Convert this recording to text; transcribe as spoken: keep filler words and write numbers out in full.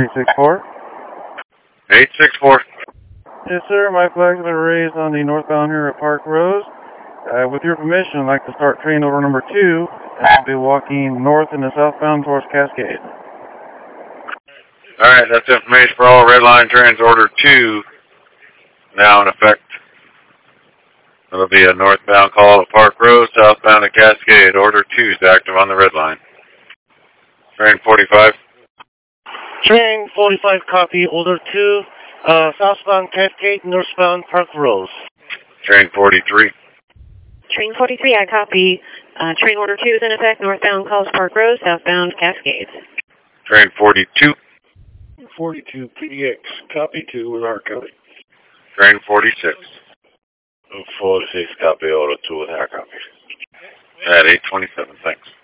eight six four. eight six four. Yes, sir. My flags have been raised on the northbound here at Park Rose. Uh, with your permission, I'd like to start train order number two. I'll be walking north and southbound towards Cascade. All right, that's information for all red line trains. Order two now in effect. It'll be a northbound call at Park Rose, southbound at Cascade. Order two is active on the red line. Train forty-five. Train forty-five, copy. Order two, uh, southbound Cascade, northbound Park Rose. Train forty-three. Train forty-three, I copy. Uh, train order two is in effect, northbound calls Park Rose, southbound Cascade. Train forty-two. forty-two, P D X, copy two with our copy. Train forty-six. forty-six, copy. Order two with our copy. At eight twenty-seven, thanks.